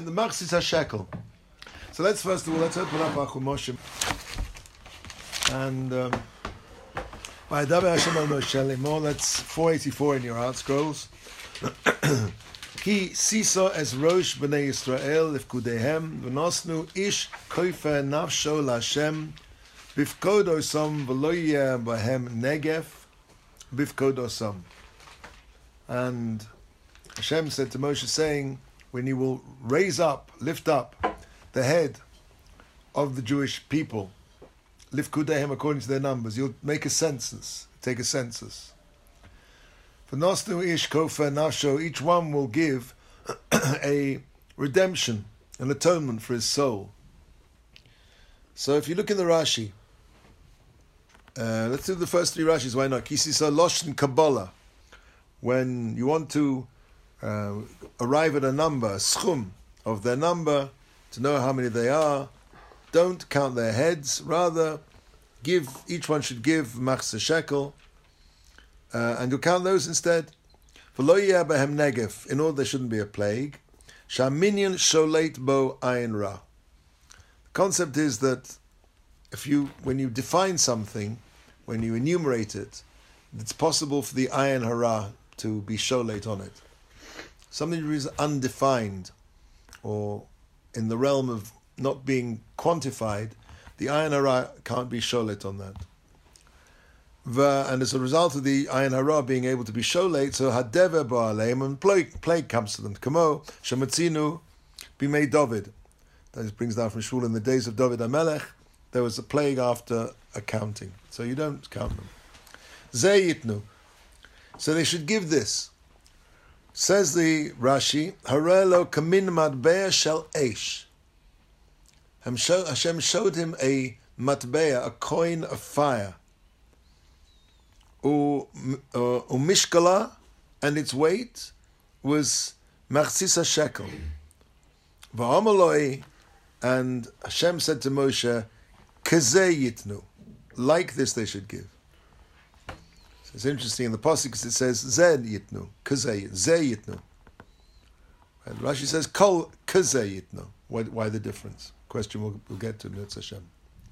the Machzis HaShekel. So let's open up our Chumoshim. And Vaydaber Hashem al Moshe Lemor, that's 484 in your art scrolls. Ki siso es rosh b'nei Yisrael lifkudehem v'nosnu ish koifer nafsho l'Hashem bifkodosam v'lo yeh b'hem negef bifkodosam. And Hashem said to Moshe, saying, when you will lift up the head of the Jewish people, lifkudehem according to their numbers, you'll take a census. For Nosnu Ish Kofer Nafsho, each one will give a redemption, an atonement for his soul. So if you look in the Rashi, let's do the first three Rashis, why not? Kisisa Loshen Kabbalah. When you want to arrive at a number, a schum of their number, to know how many they are, don't count their heads, rather each one should give Machzis shekel, and you'll count those instead. V'lo yeh b'hem negef, in order there shouldn't be a plague. Shaminyan sholeit bo ayin ra. The concept is that when you define something, when you enumerate it, it's possible for the ayin hara to be sholeit on it. Something that is undefined, or in the realm of not being quantified, the ayin hara can't be sholeit on that. And as a result of the ayin hara being able to be sholeit, so hadever ba'aleim, and plague comes to them. Kamo shematzinu b'mei David. That brings down from Shmuel, in the days of David HaMelech, there was a plague after accounting. So you don't count them. Zeh yitnu. So they should give this. Says the Rashi, Harelo kamin matbeya shel eish. Hashem showed him a matbeya, a coin of fire. Umishkala, and its weight was Machzis HaShekel. V'amaloi, and Hashem said to Moshe, Kazeh yitnu, like this they should give. So it's interesting in the pasuk because it says Zed yitnu, Kazeh, Zeh yitnu. And Rashi says Kol Kazeh yitnu. Why the difference? Question we'll get to Nutz Hashem.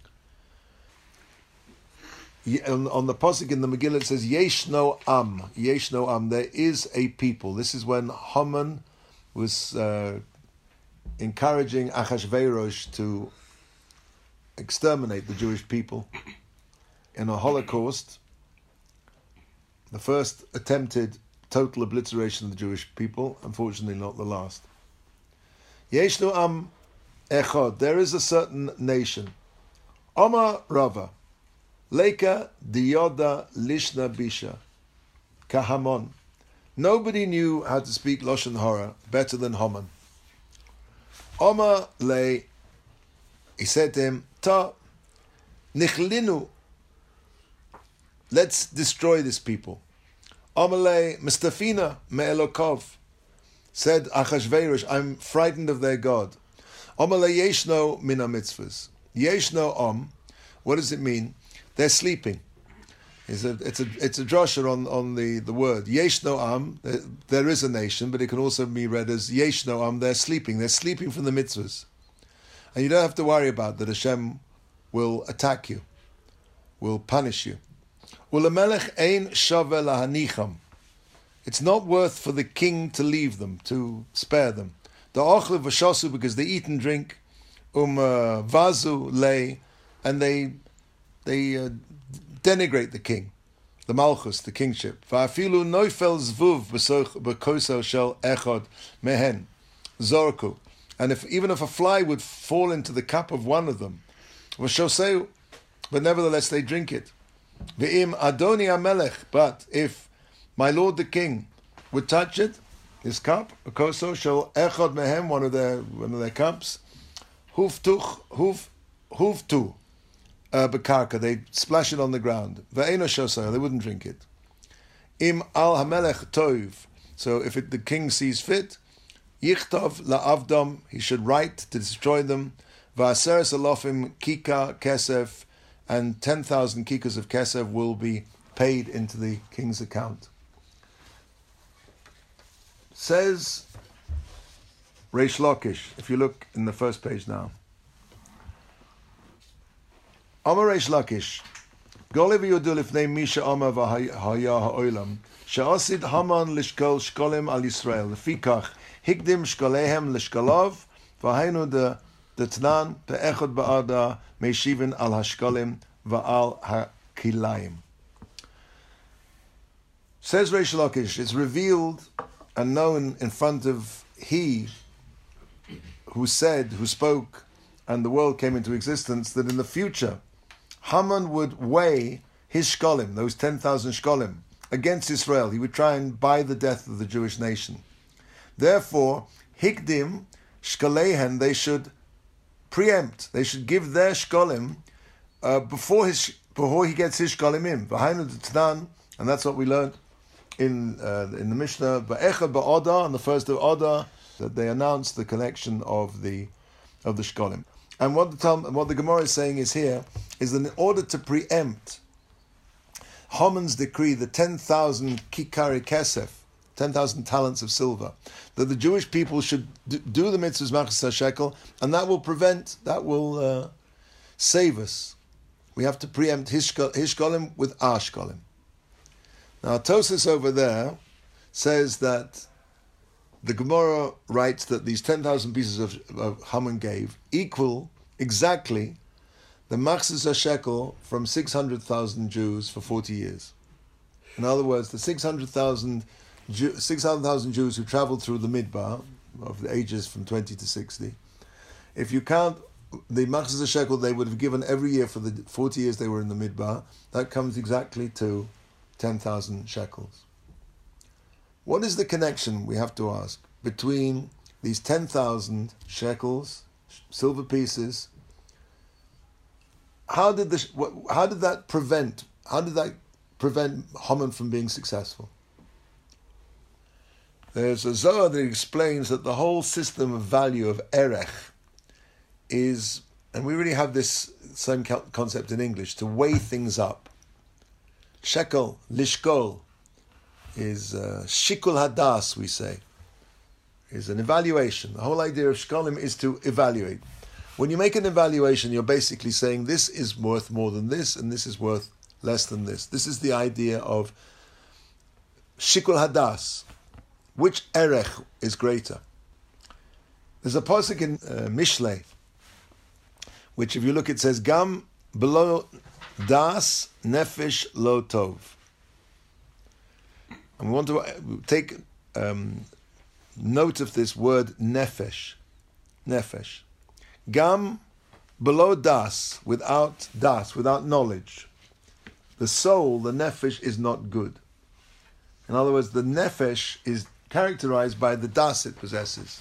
On the pasuk in the Megillah it says Yesh no am, there is a people. This is when Haman was encouraging Achashverosh to exterminate the Jewish people in a Holocaust, the first attempted total obliteration of the Jewish people, unfortunately not the last. Yesh no am echad, there is a certain nation. Omar Rava, Leka diyoda lishna bisha, kahamon. Nobody knew how to speak Lashon Hara better than Haman. Omar le, he said to him, Ta nichlinu, let's destroy this people. Omar le mistafina me'elokov, said Achashverosh, I'm frightened of their God. Omar le yeshno mina mitzvahs. Yeshno what does it mean? They're sleeping. It's a drasha on the word. Yeshno am, there is a nation, but it can also be read as Yeshno am, they're sleeping. They're sleeping from the mitzvahs. And you don't have to worry about that Hashem will attack you, will punish you. Ulemelech ein shaveh lahanicham. It's not worth for the king to leave them, to spare them. The ochle v'shasu, because they eat and drink, vazu lei, and they denigrate the king, the malchus, the kingship. Va'afilu noifel zvuv b'koso shel echad mehen zorku. And even if a fly would fall into the cup of one of them, v'shoseu, but nevertheless they drink it. Ve'im adoni amelech, but if my lord the king would touch it, his cup, b'koso shel echad mehen, one of their cups, huftu. Bekarka, they splash it on the ground. Ve'eno shosah, they wouldn't drink it. Im al hamelech tov, so if the king sees fit, yichtov la'avdom, he should write to destroy them. Va'aseres alofim kika kesef, and 10,000 kikas of kesef will be paid into the king's account. Says Reish Lakish, if you look in the first page now. Amar Reish Lakish, Golev Yudu Lifnei Misha Amar V'Haya Ha'olam, She'asid Haman Lishkol Shkolim Al Yisrael, Lefikach, Hikdim Shkolehem Lishkolov, V'Hainu de Tnan, Pe'echot Ba'ada, Meishivin Al Hashkolim, Va'al HaKilayim. Says Reish Lakish, it's revealed and known in front of He who spoke, and the world came into existence, that in the future, Haman would weigh his shkolim, those 10,000 shkolim, against Israel. He would try and buy the death of the Jewish nation. Therefore, hikdim shkolehen, they should preempt, they should give their shkolim before he gets his shkolim in. V'hainu d'tnan, and that's what we learned in the Mishnah, Ba'echad Ba'odah, on the first of Odah, that they announced the collection of the shkolim. And what the Gemara is saying is here is that in order to preempt Haman's decree, the 10,000 kikari kesef, 10,000 talents of silver, that the Jewish people should do the mitzvahs machzis shekel, and that will save us. We have to preempt his shkolim with our shkolim. Now Tosfos over there says that the Gemara writes that these 10,000 pieces of Haman gave equal exactly the machzis shekel from 600,000 Jews for 40 years. In other words, the 600,000 Jews who traveled through the Midbar, of the ages from 20 to 60, if you count the machzis shekel they would have given every year for the 40 years they were in the Midbar, that comes exactly to 10,000 shekels. What is the connection, we have to ask, between these 10,000 shekels, silver pieces? How did that prevent Haman from being successful? There's a Zohar that explains that the whole system of value of erech is, and we really have this same concept in English, to weigh things up. Shekel, lishkol, is shikul hadas, we say, is an evaluation. The whole idea of shkolim is to evaluate. When you make an evaluation, you're basically saying this is worth more than this, and this is worth less than this. This is the idea of shikul hadas. Which erech is greater? There's a pasuk in Mishlei, which if you look, it says, Gam below das nefesh lo tov. And we want to take note of this word nefesh. Nefesh. Gam below das, without knowledge. The soul, the nefesh, is not good. In other words, the nefesh is characterized by the das it possesses.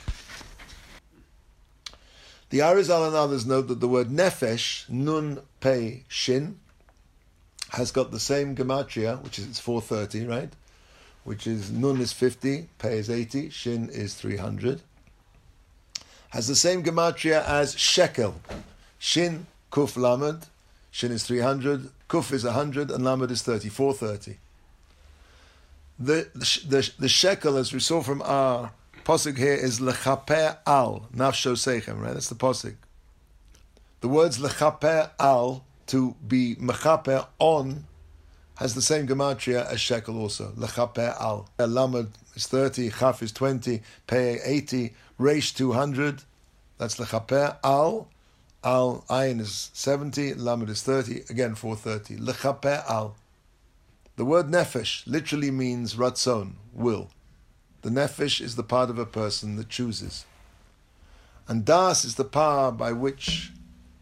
The Arizal and others note that the word nefesh, nun, pei, shin, has got the same gematria, which is it's 430, right? Which is nun is 50, pei is 80, shin is 300. Has the same gematria as shekel. Shin, kuf, lamed. Shin is 300, kuf is 100, and lamed is 30, 430. The shekel, as we saw from our posuk here, is lechaper al, nafsho seichem, right? That's the posuk. The words lechaper al, to be mechaper on, has the same gematria as shekel also. Lechaper al. Lamed is 30, chaf is 20, pei 80, reish 200. That's lechaper al. Al ayin is 70, lamed is 30. Again 430. Lechaper al. The word nefesh literally means ratzon, will. The nefesh is the part of a person that chooses. And das is the power by which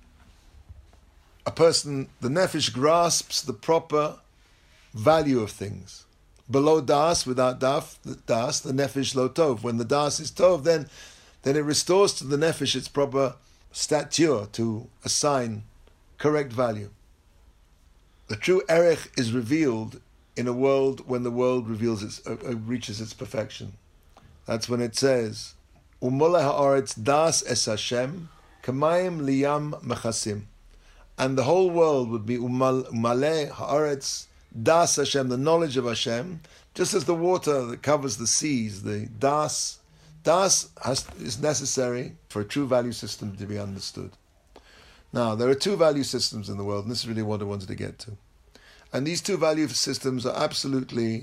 a person, the nefesh, grasps the proper value of things. Below das, without das, the nefesh lo tov. When the das is tov, then it restores to the nefesh its proper stature to assign correct value. The true erech is revealed in a world when the world reaches its perfection. That's when it says, "Umoleh haaretz das es Hashem, kamayim liyam mechasim," and the whole world would be umaleh haaretz das Hashem, the knowledge of Hashem, just as the water that covers the seas, the das, Das is necessary for a true value system to be understood. Now, there are two value systems in the world, and this is really what I wanted to get to. And these two value systems are absolutely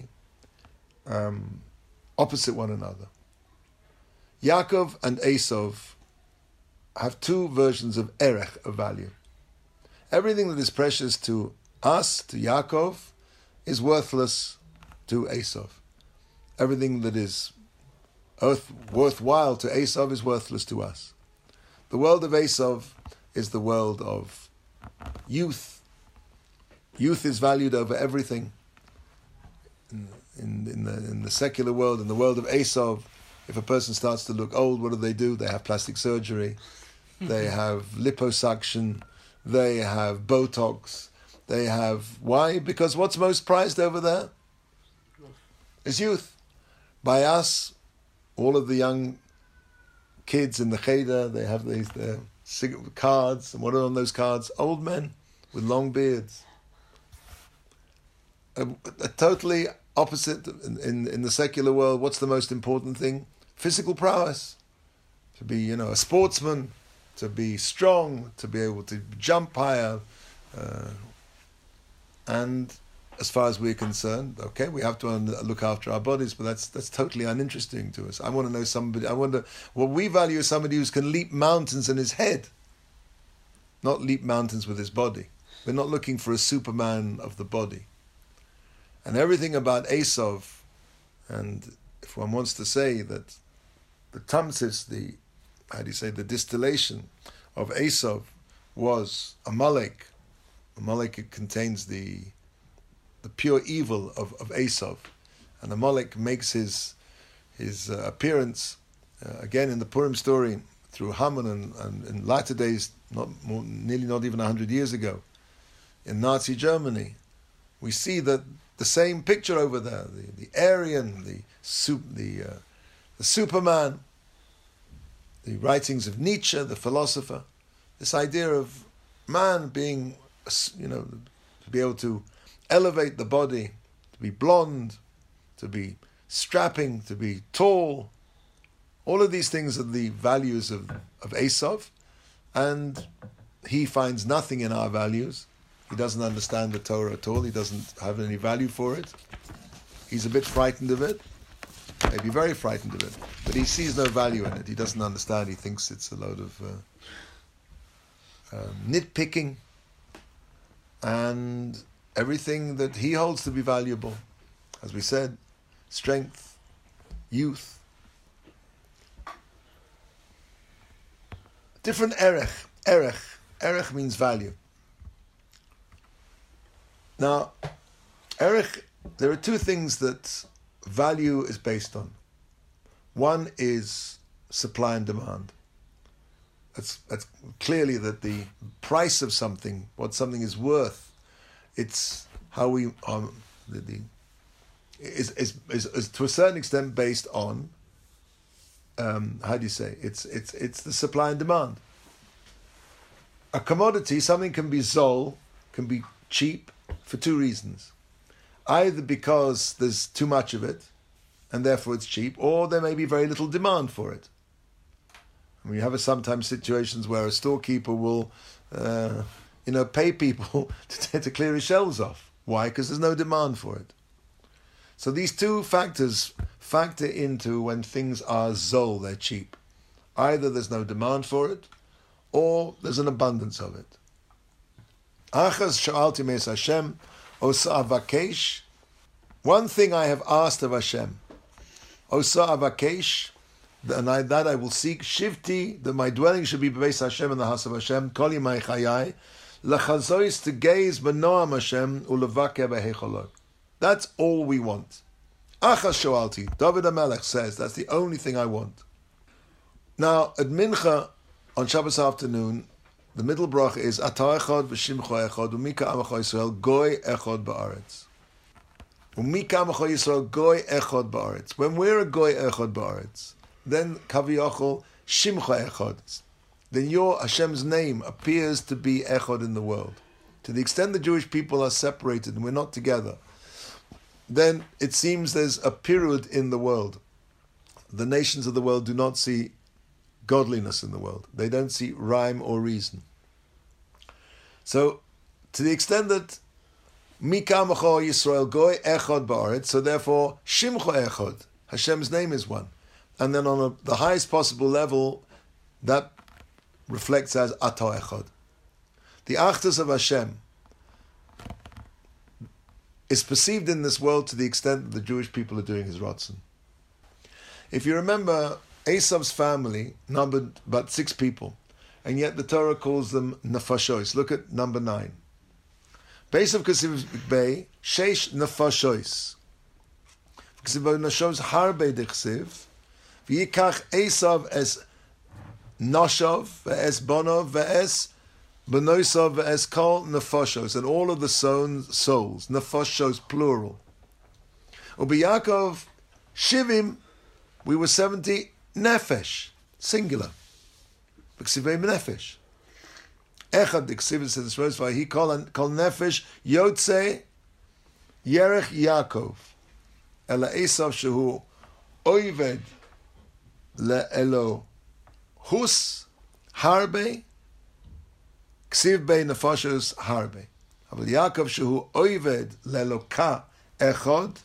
opposite one another. Yaakov and Esav have two versions of erech, of value. Everything that is precious to us, to Yaakov, is worthless to Esav. Everything that is worthwhile to Esav is worthless to us. The world of Esav is the world of youth. Youth is valued over everything. In the secular world, in the world of Esav, if a person starts to look old, what do? They have plastic surgery, they have liposuction, they have Botox, they have... Why? Because what's most prized over there is youth. By us, all of the young kids in the cheder, they have these cards, and what are on those cards? Old men with long beards. A totally opposite in the secular world. What's the most important thing? Physical prowess. To be, a sportsman, to be strong, to be able to jump higher. And as far as we're concerned, okay, we have to look after our bodies, but that's totally uninteresting to us. I want to know somebody. I wonder what we value is somebody who can leap mountains in his head, not leap mountains with his body. We're not looking for a Superman of the body. And everything about Esav, and if one wants to say that the tamsis, the distillation of Esav was Amalek. Amalek contains the pure evil of Esav, and Amalek makes his appearance again in the Purim story through Haman, and in latter days, nearly not even 100 years ago, in Nazi Germany, we see that the same picture over there: the Aryan, the Superman, the writings of Nietzsche, the philosopher. This idea of man being, to be able to elevate the body, to be blonde, to be strapping, to be tall. All of these things are the values of Esav, and he finds nothing in our values. He doesn't understand the Torah at all. He doesn't have any value for it. He's a bit frightened of it, maybe very frightened of it, but he sees no value in it. He doesn't understand. He thinks it's a load of nitpicking, and everything that he holds to be valuable, as we said, strength, youth. Different erech. Erech means value. Now, erech, there are two things that value is based on. One is supply and demand. That's clearly that the price of something, what something is worth, it's how we is to a certain extent based on it's the supply and demand. A commodity, something can be zol, can be cheap for two reasons: either because there's too much of it, and therefore it's cheap, or there may be very little demand for it. And we have sometimes situations where a storekeeper will pay people to clear his shelves off. Why? Because there's no demand for it. So these two factors factor into when things are zol, they're cheap. Either there's no demand for it, or there's an abundance of it. Achas sha'alti meis Hashem, osa avakesh. One thing I have asked of Hashem, osa avakesh, and that I will seek, shivti, that my dwelling should be beis Hashem in the house of Hashem, kol yimei chayai, lechazois, to gaze b'noam Hashem, ulevakeh b'hecholot. That's all we want. Achas shoalti, David HaMelech says, that's the only thing I want. Now, at Mincha, on Shabbos afternoon, the middle bracha is Ata echad v'shimcha echad u'mika amacha Yisrael goy echad ba'aretz. U'mika amacha Yisrael goy echad ba'aretz. When we're a goy echad ba'aretz, then kaviyachol shimcha echad. Then your Hashem's name appears to be echad in the world. To the extent the Jewish people are separated and we're not together, then it seems there's a period in the world. the nations of the world do not see godliness in the world. They don't see rhyme or reason. So, to the extent that Mikamacho Yisrael Goy Echad Ba'aretz, so therefore Shimcho Echad, Hashem's name is one. And then on the highest possible level, that reflects as Ata Echad. The Achdus of Hashem is perceived in this world to the extent that the Jewish people are doing His Ratzon. If you remember, Esav's family numbered about 6 people, and yet the Torah calls them Nefashos. Look at number 9. Beis of Kesiv Bey, Sheish Nefashos. Kesiv Nashos Harbe Dechsiv, V'yikach Esav es Noshav, Ve'es Bonov, Ve'es Benosav, Ve'es Kol Nefashos, and all of the souls, Nefashos plural. Ubi Yaakov Shivim, we were 70 Nefesh, singular. B'ksivei Nefesh. Echad Diksiv says this verse, he call Nefesh Yotze Yerech Yaakov Ela Esav Shehu Oived LeElo Hus Harbe Ksiv Bei Nefashos Harbe. Aval Yaakov Shehu Oived LeEloka Echad.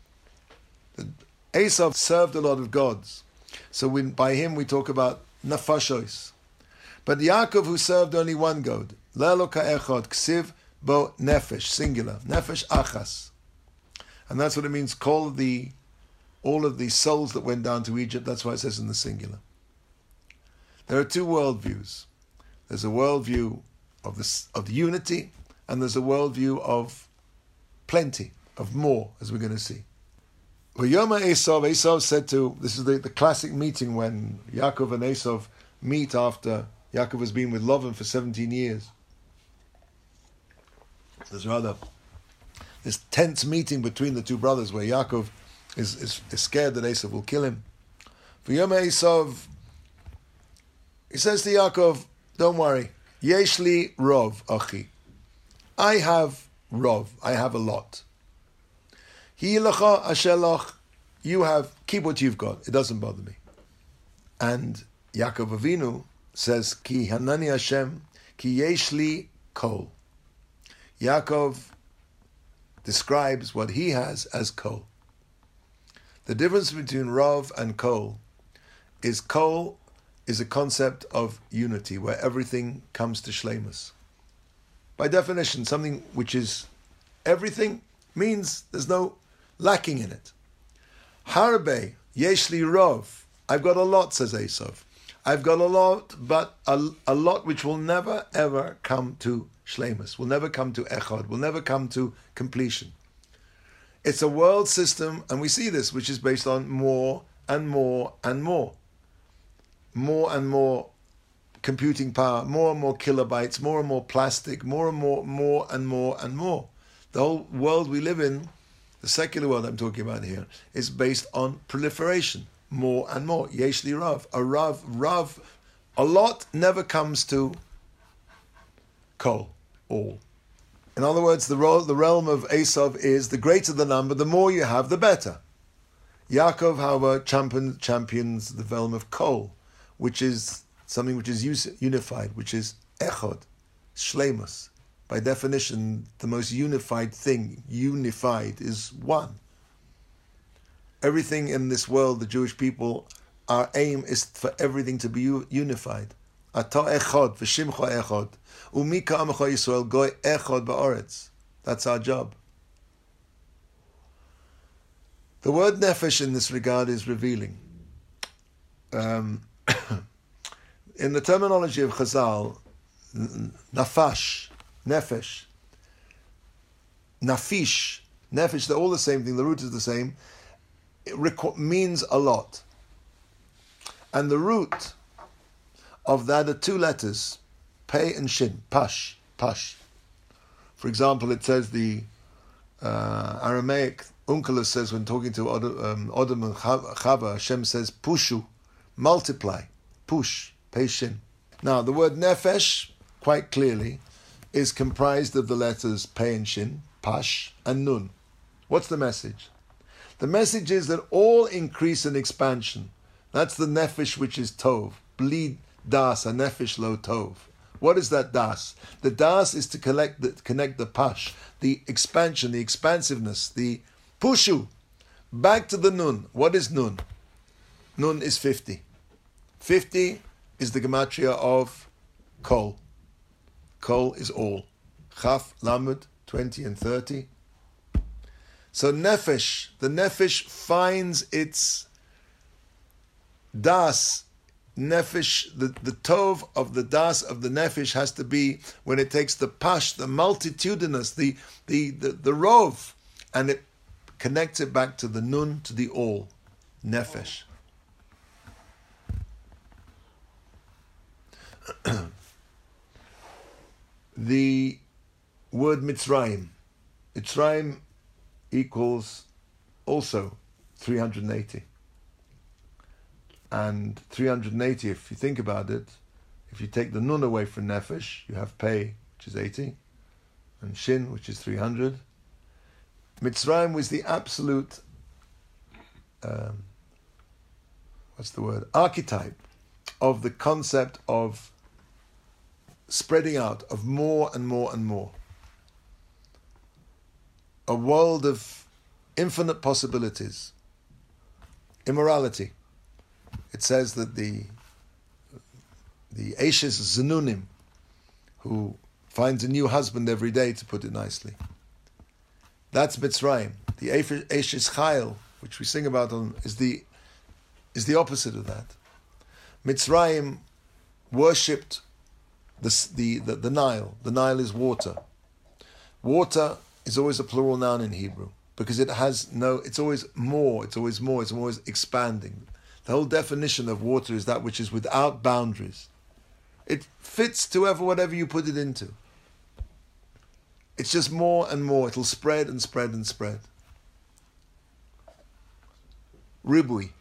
Esav served a lot of gods, so by him we talk about Nefashos. But Yaakov, who served only one God, Le'eloka Echad, Ksiv Bo Nefesh, singular, Nefesh Achas. And that's what it means, call all of the souls that went down to Egypt, that's why it says in the singular. There are 2 worldviews. There's a worldview of the unity, and there's a worldview of plenty, of more, as we're going to see. V'yoma Esav said to, this is the classic meeting when Yaakov and Esav meet after Yaakov has been with Lavan for 17 years. There's rather this tense meeting between the 2 brothers where Yaakov is scared that Esav will kill him. V'yoma Esav, he says to Yaakov, don't worry, Yeshli Rov Achi, I have Rov, I have a lot. Hi'lacha ashelach, you have, keep what you've got, it doesn't bother me. And Yaakov Avinu says, Ki Hanani Hashem, Ki Yeshli Kol. Yaakov describes what he has as Kol. The difference between Rav and Kol is a concept of unity, where everything comes to Shleimus. By definition, something which is everything means there's no lacking in it. Harbe, Yeshli Rav, I've got a lot, says Esav. I've got a lot, but a lot which will never ever come to Shleimus, will never come to Echad, will never come to completion. It's a world system, and we see this, which is based on more and more and more. More and more computing power, more and more kilobytes, more and more plastic, more and more and more and more. The whole world we live in, the secular world I'm talking about here, is based on proliferation. More and more. Yeshli Rav. Rav. A lot never comes to Kol, all. In other words, the realm of Esav is the greater the number, the more you have, the better. Yaakov, however, champions the realm of Kol, which is something which is unified, which is Echad, Shleimus. By definition, the most unified thing, unified, is one. Everything in this world, the Jewish people, our aim is for everything to be unified. Ata echad, v'shimcha echad, umika amecha Yisrael goy echad ba'aretz. That's our job. The word nefesh in this regard is revealing. In the terminology of Chazal, nafash, nefesh, nafish, nefesh, they're all the same thing, the root is the same. It means a lot. And the root of that are 2 letters, pei and shin, pash. For example, it says the Aramaic Onkelos says when talking to Odom and Chava, Hashem says pushu, multiply, push, pei shin. Now the word nefesh, quite clearly, is comprised of the letters pei and shin, pash and nun. What's the message? The message is that all increase and expansion. That's the nefesh which is tov. Bleed das, a nefesh lo tov. What is that das? The das is to connect the pash, the expansion, the expansiveness, the pushu, back to the nun. What is nun? Nun is 50. 50 is the gematria of kol. Kol is all. Chaf, lamed, 20 and 30. So nefesh, the nefesh finds its das. Nefesh, the tov of the das of the nefesh has to be when it takes the pash, the multitudinous, the rov, and it connects it back to the nun, to the all, nefesh. The word Mitzrayim. Mitzrayim equals also 380. And 380, if you think about it, if you take the nun away from nefesh, you have pei, which is 80, and shin, which is 300. Mitzrayim was the absolute, archetype of the concept of spreading out, of more and more and more. A world of infinite possibilities. Immorality. It says that the Eishes Zenunim, who finds a new husband every day, to put it nicely. That's Mitzrayim. The Eishes Chayil, which we sing about, is the opposite of that. Mitzrayim worshipped the Nile. The Nile is water. Water is always a plural noun in Hebrew because it's always more, it's always expanding. The whole definition of water is that which is without boundaries. It fits to whatever you put it into. It's just more and more. It'll spread and spread and spread. Ribui.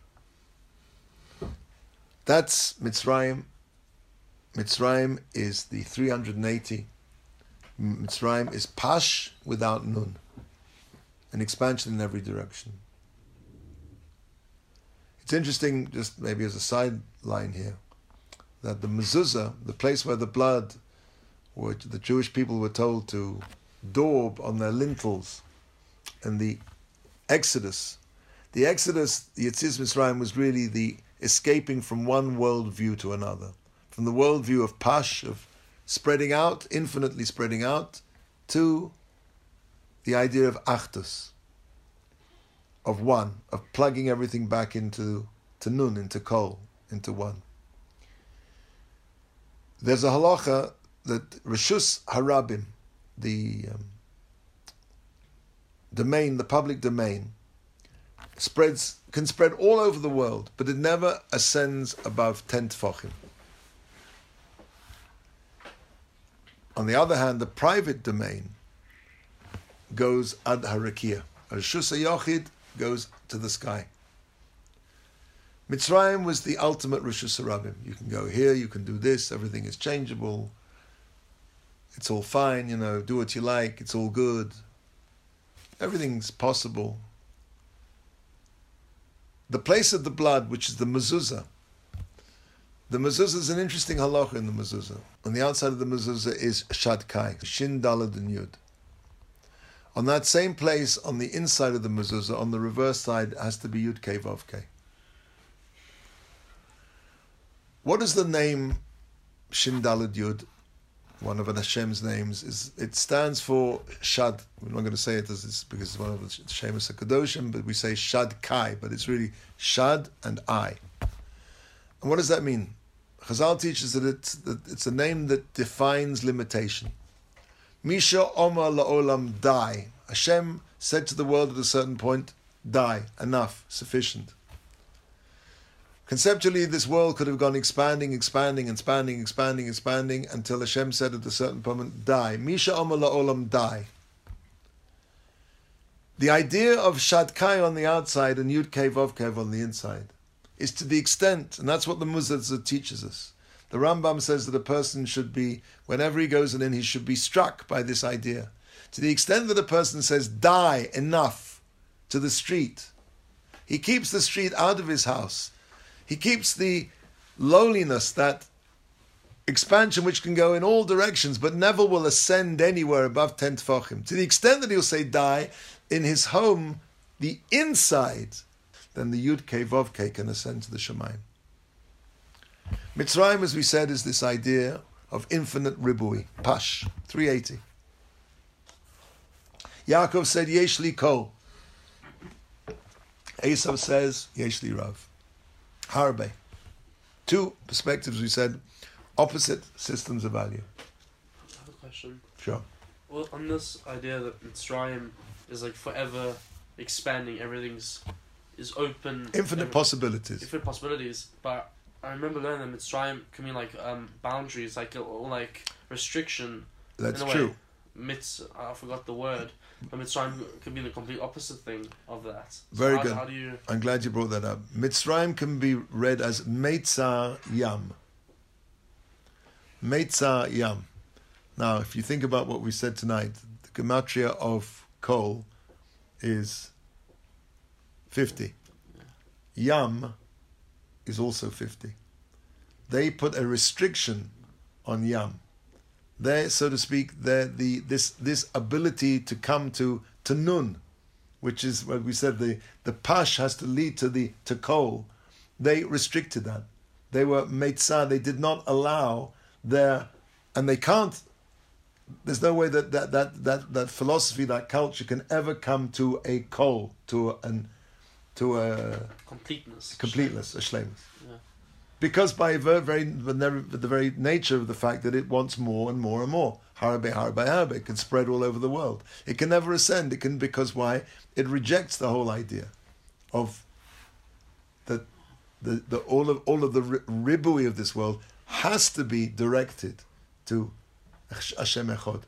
That's Mitzrayim. Mitzrayim is the 380. Mitzrayim is pash without nun. An expansion in every direction. It's interesting, just maybe as a sideline here, that the mezuzah, the place where the blood, which the Jewish people were told to daub on their lintels, and the Exodus, the Yetzias Mitzrayim was really the escaping from one worldview to another, from the worldview of pash, of spreading out, infinitely spreading out, to the idea of achdus, of one, of plugging everything back into nun, into kol, into one. There's a halacha that Reshus Harabim, the domain, the public domain, can spread all over the world, but it never ascends above 10 tefachim. On the other hand, the private domain goes ad harakia. Reshus HaYochid goes to the sky. Mitzrayim was the ultimate Reshus Harabim. You can go here, you can do this, everything is changeable. It's all fine, do what you like, it's all good. Everything's possible. The place of the blood, which is the mezuzah. The mezuzah is an interesting halacha in the mezuzah. On the outside of the mezuzah is Shad Kai, Shin Daled and Yud. On that same place, on the inside of the mezuzah, on the reverse side, has to be Yud Kei Vav Kei. What is the name Shin Daled Yud? One of Hashem's names it stands for Shad. We're not going to say it because it's one of the Shemus HaKadoshim, but we say Shad Kai, but it's really Shad and I. And what does that mean? Chazal teaches that it's a name that defines limitation. Misha Omar La'olam Die. Hashem said to the world at a certain point, die, enough, sufficient. Conceptually, this world could have gone expanding until Hashem said at a certain moment, die. Misha Omar La'olam Die. The idea of Shad Kai on the outside and Yud Kei Vav Kei on the inside is to the extent, and that's what the Muzazah teaches us. The Rambam says that a person should be, whenever he goes in, he should be struck by this idea. To the extent that a person says, die, enough, to the street, He keeps the street out of his house. He keeps the lowliness, that expansion which can go in all directions, but never will ascend anywhere above 10 tefachim. To the extent that he'll say die in his home, the inside, then the Yud Kei Vav Kei can ascend to the Shemayim. Mitzrayim, as we said, is this idea of infinite ribui, pash, 380. Yaakov said, Yesh li kol. Esav says, Yesh li rav. Harbe. Two perspectives, we said, opposite systems of value. I have a question. Sure. Well, on this idea that Mitzrayim is like forever expanding, everything's is open. Infinite possibilities. Infinite possibilities, but I remember learning that Mitzrayim can mean like boundaries, like or like restriction. That's in a true. Way. I forgot the word, but Mitzrayim could be the complete opposite thing of that. So Very good. How do you? I'm glad you brought that up. Mitzrayim can be read as Meitzar Yam. Meitzar Yam. Now, if you think about what we said tonight, the gematria of Kol is 50. Yam is also 50. They put a restriction on Yam. They, so to speak, this ability to come to Nun, which is what we said, the Pash has to lead to Kol. They restricted that. They were Meitzah, they did not allow their, and they can't, there's no way that philosophy, that culture can ever come to a Kol, to a completeness, a shleimus. Yeah. Because by the very nature of the fact that it wants more and more and more, harbe, it can spread all over the world. It can never ascend. It can, because why? It rejects the whole idea of that all of the ribui of this world has to be directed to Hashem Echad.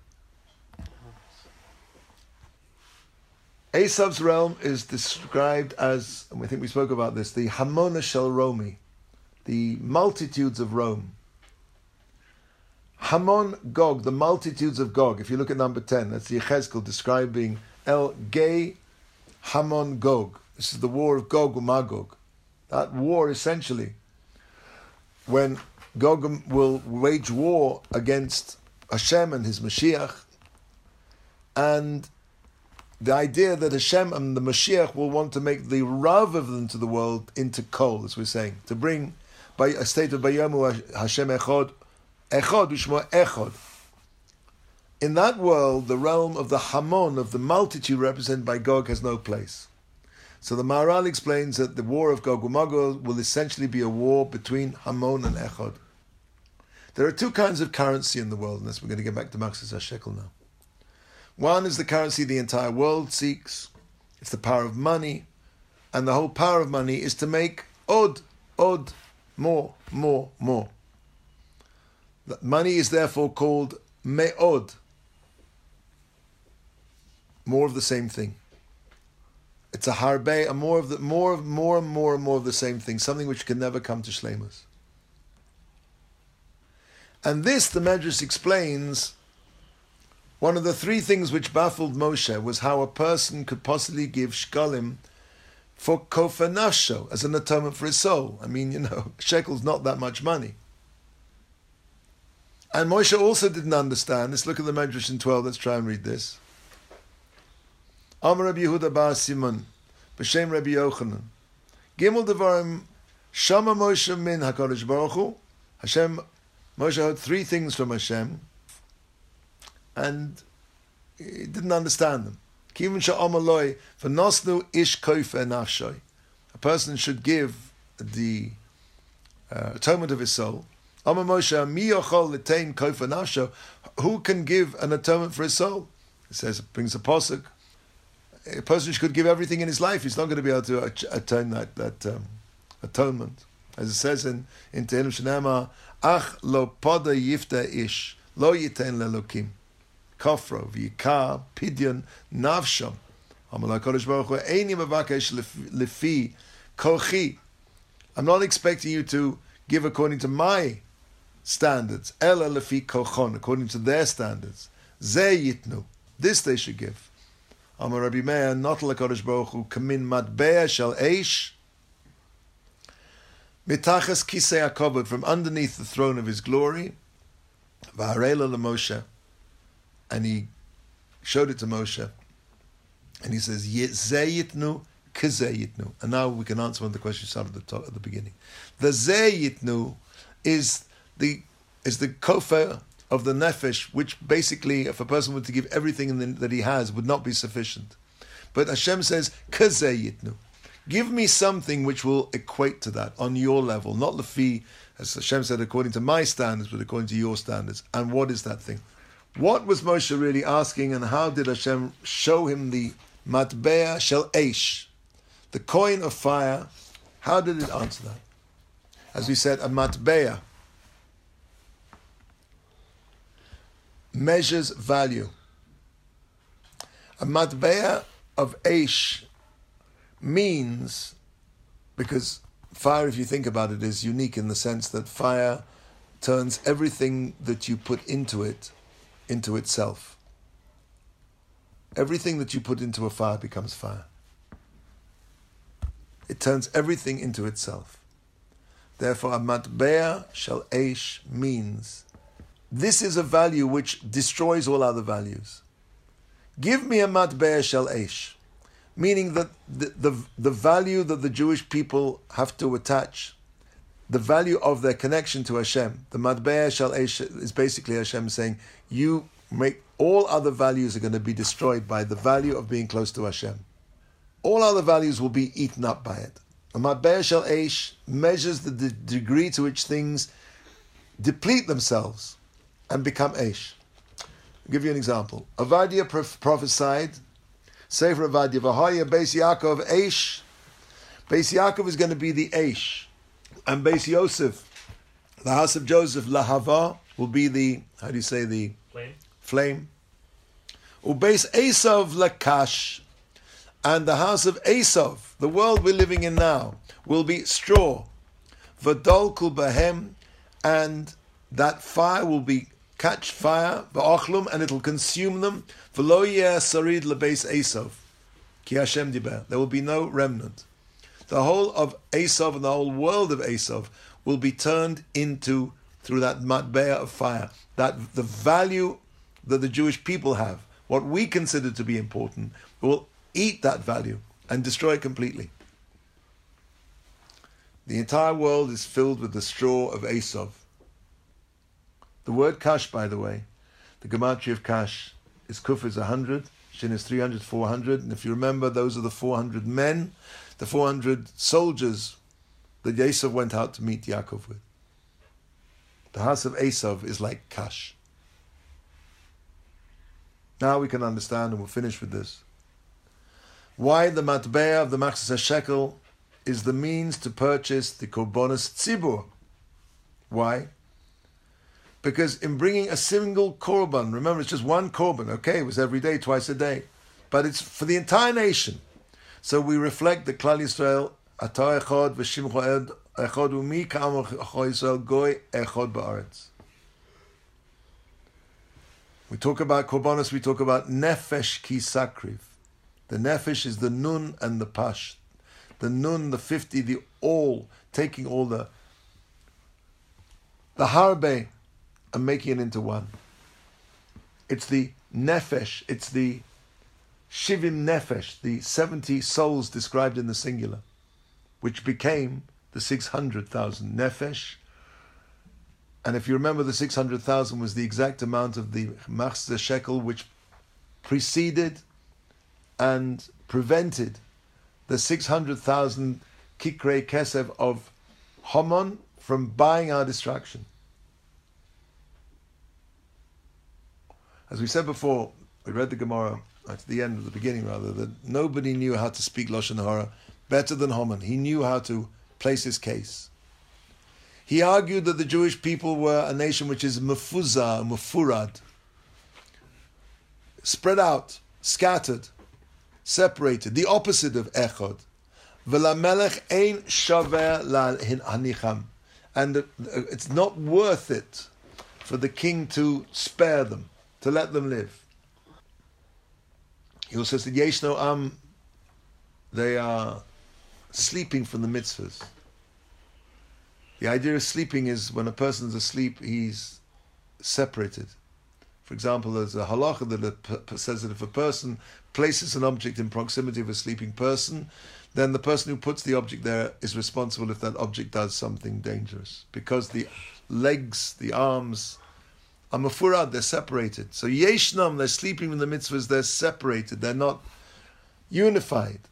Esav's realm is described as, and I think we spoke about this, the Hamona Shel Romi, the multitudes of Rome. Hamon Gog, the multitudes of Gog. If you look at number 10, that's the Yechezkel describing El Gei Hamon Gog. This is the war of Gog and Magog. That war, essentially, when Gog will wage war against Hashem and his Mashiach, and the idea that Hashem and the Mashiach will want to make the Rav of them to the world into Kol, as we're saying, to bring by a state of Bayamu Hashem Echad, Ushmo Echad. In that world, the realm of the Hamon, of the multitude represented by Gog, has no place. So the Maharal explains that the war of Gog and Magog will essentially be a war between Hamon and Echad. There are two kinds of currency in the world, and this we're going to get back to Machzis HaShekel now. One is the currency the entire world seeks. It's the power of money. And the whole power of money is to make od, more. Money is therefore called me'od. More of the same thing. It's a harbe, more of the same thing. Something which can never come to shleimus. And this, the Medrash explains, one of the three things which baffled Moshe was how a person could possibly give shkalim for kofa nafsho, as an atonement for his soul. I mean, shekel's not that much money. And Moshe also didn't understand. Let's look at the Medrash in 12. Let's try and read this. Amar Rabbi Yehuda bar Simon, b'shem Rabbi Yochanan. Gimel devarim shama Moshe min HaKadosh Baruch Hu. Moshe heard three things from Hashem, and he didn't understand them. Kivin sha'amaloi v'nosnu ish kofa nafshoy. A person should give the atonement of his soul. Amar Moshe, mi yochol l'tein kofa nafsho. Who can give an atonement for his soul? It says, it brings a pasuk. A person could give everything in his life. He's not going to be able to attain that atonement. As it says in Tehillim Shnema, Ach lo poda yifta ish, lo yiten lelokim. Kofro, v'yikar, pidyon, navsham. Amalai Kodesh Baruch Hu, eini mevakesh lefi, kochi. I'm not expecting you to give according to my standards. Ela lefi kochon, according to their standards. Ze yitnu. This they should give. Amar Rabbi Meir, not l'Kodesh Baruch Hu, kamin matbea shel eish, mitachas kisei hakavod, from underneath the throne of his glory, v'harela leMoshe, and he showed it to Moshe, and he says, zeh yitnu, k'zeh yitnu. And now we can answer one of the questions started at the beginning. The zeh yitnu is the kofer of the nefesh, which basically, if a person were to give everything that he has, would not be sufficient. But Hashem says, k'zeh yitnu. Give me something which will equate to that, on your level, not lefi, as Hashem said, according to my standards, but according to your standards. And what is that thing? What was Moshe really asking, and how did Hashem show him the matbea shel eish, the coin of fire? How did it answer that? As we said, a matbea measures value. A matbea of eish means, because fire, if you think about it, is unique in the sense that fire turns everything that you put into it into itself. Everything that you put into a fire becomes fire. It turns everything into itself. Therefore, a matbea shel eish means this is a value which destroys all other values. Give me a matbea shel eish, meaning that the value that the Jewish people have to attach, the value of their connection to Hashem, the matbea shel eish is basically Hashem saying, you make all other values are going to be destroyed by the value of being close to Hashem. All other values will be eaten up by it. A matbea shel eish measures the degree to which things deplete themselves and become eish. I'll give you an example. Avadia prophesied, Sefer Avadia, V'haya Beis Yaakov eish. Beis Yaakov is going to be the eish. And Beis Yosef, the house of Joseph, Lahava, will be the, how do you say, the flame. Ubeis Esav Lakash, and the house of Esav, the world we're living in now, will be straw. V'dol kul bahem, and that fire will be catch fire, v'ochlum, and it will consume them. V'lo yeh sarid lebeis Esav, ki Hashem diber. There will be no remnant. The whole of Esav and the whole world of Esav will be turned into, through that matbea of fire, that the value that the Jewish people have, what we consider to be important, will eat that value and destroy it completely. The entire world is filled with the straw of Esav. The word kash, by the way, the gematria of kash is kuf is 100, shin is 300, 400, and if you remember, those are the 400 men, the 400 soldiers that Esav went out to meet Yaakov with. The house of Esav is like kash. Now we can understand, and we'll finish with this, why the matbea of the Machzas HaShekel is the means to purchase the korbanos tzibur. Why? Because in bringing a single korban, remember it's just one korban, okay, it was every day, twice a day, but it's for the entire nation. So we reflect the Klal Yisrael, Ata echad v'shimcha echad umi ka'am Yisrael goy echad ba'aretz. We talk about korbanos, we talk about nefesh ki sakriv. The nefesh is the nun and the pash. The nun, the 50, the all, taking all the harbe and making it into one. It's the nefesh, it's the shivim nefesh, the 70 souls described in the singular, which became the 600,000 nefesh. And if you remember, the 600,000 was the exact amount of the Machzas HaShekel which preceded and prevented the 600,000 kikrei kesef of Haman from buying our destruction. As we said before, we read the Gemara at the end, of the beginning rather, that nobody knew how to speak Lashon Hara better than Haman. He knew how to place his case. He argued that the Jewish people were a nation which is mefuzah, mefurad, spread out, scattered, separated, the opposite of echad. V'lamelech ein shaver lahanicham, and it's not worth it for the king to spare them, to let them live. He also says that Yeshno Am, they are sleeping from the mitzvahs. The idea of sleeping is when a person's asleep, he's separated. For example, there's a halacha that says that if a person places an object in proximity of a sleeping person, then the person who puts the object there is responsible if that object does something dangerous. Because the legs, the arms, are mafurad, they're separated. So yeshnam, they're sleeping in the mitzvahs, they're separated, they're not unified.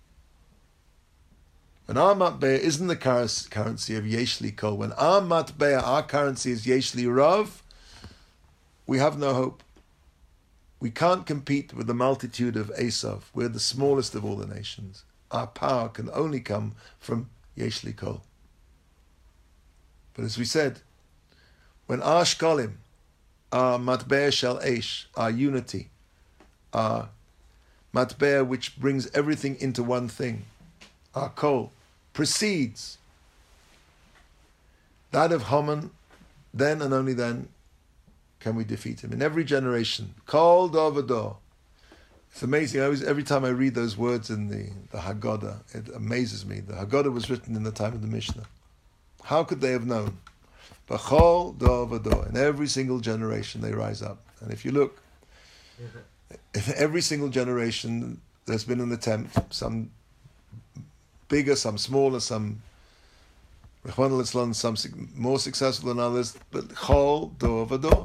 When our matbeah isn't the currency of yeshli kol, when our matbeah, our currency is yeshli rav, we have no hope. We can't compete with the multitude of Esav. We're the smallest of all the nations. Our power can only come from yeshli kol. But as we said, when our shkolim, our matbeah shel eish, our unity, our matbeah which brings everything into one thing, our kol, precedes that of Haman, then and only then can we defeat him. In every generation, kol dor v'dor. It's amazing. Every time I read those words in the Haggadah, it amazes me. The Haggadah was written in the time of the Mishnah. How could they have known? B'chol dor v'dor. In every single generation they rise up. And if you look, in every single generation there's been an attempt, some bigger, some smaller, some some more successful than others, but chol dor v'dor.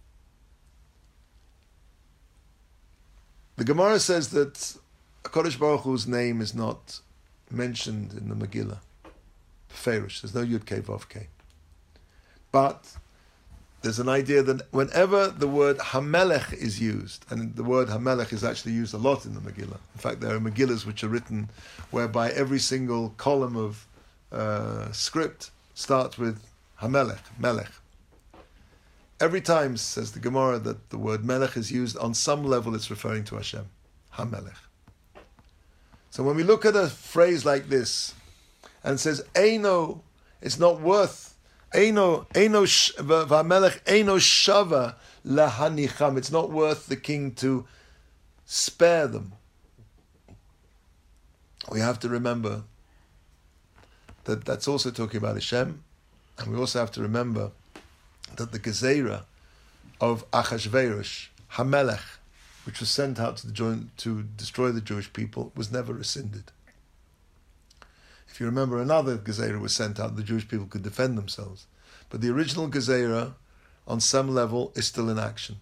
The Gemara says that HaKadosh Baruch Hu's name is not mentioned in the Megillah. Ferish, there's no Yud Kei Vav Kei. But there's an idea that whenever the word Hamelech is used, and the word Hamelech is actually used a lot in the Megillah. In fact, there are Megillahs which are written whereby every single column of script starts with Hamelech, Melech. Every time, says the Gemara, that the word Melech is used, on some level it's referring to Hashem, Hamelech. So when we look at a phrase like this, and it says, Eino, it's not worth, Eino v'Hamelech Eino shava lahanicham. It's not worth the king to spare them. We have to remember that that's also talking about Hashem, and we also have to remember that the Gezerah of Achashverosh, Hamelech, which was sent out to destroy the Jewish people, was never rescinded. If you remember, another Gezerah was sent out, the Jewish people could defend themselves. But the original Gezerah, on some level, is still in action.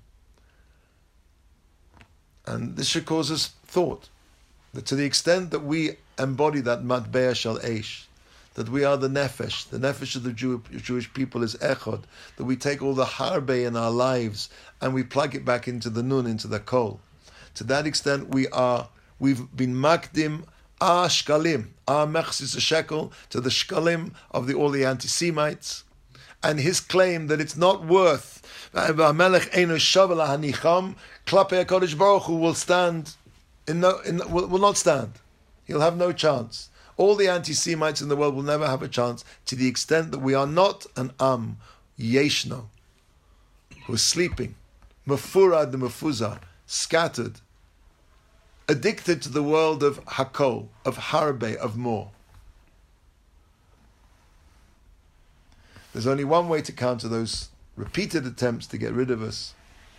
And this should cause us thought, that to the extent that we embody that matbeah shel eish, that we are the nefesh of the Jewish people is echad, that we take all the harbe in our lives and we plug it back into the nun, into the kol. To that extent we've been makdim our shkalim, our mechsis a shekel, to the shkalim of all the anti-Semites, and his claim that it's not worth Melech Eino Shavala Hanicham, Klape HaKadosh Baruch Hu will not stand. He'll have no chance. All the anti-Semites in the world will never have a chance, to the extent that we are not an Yeshno, who is sleeping, Mefurad and Mefuzah, scattered, addicted to the world of Hakol, of Harbe, of more. There's only one way to counter those repeated attempts to get rid of us.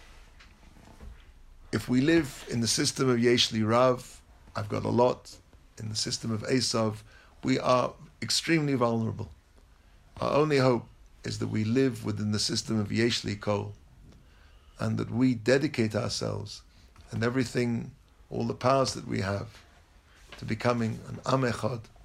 If we live in the system of Yeshli Rav, I've got a lot. In the system of Esav, we are extremely vulnerable. Our only hope is that we live within the system of Yeshli Kol, and that we dedicate ourselves and everything, all the powers that we have, to becoming an Am Echad,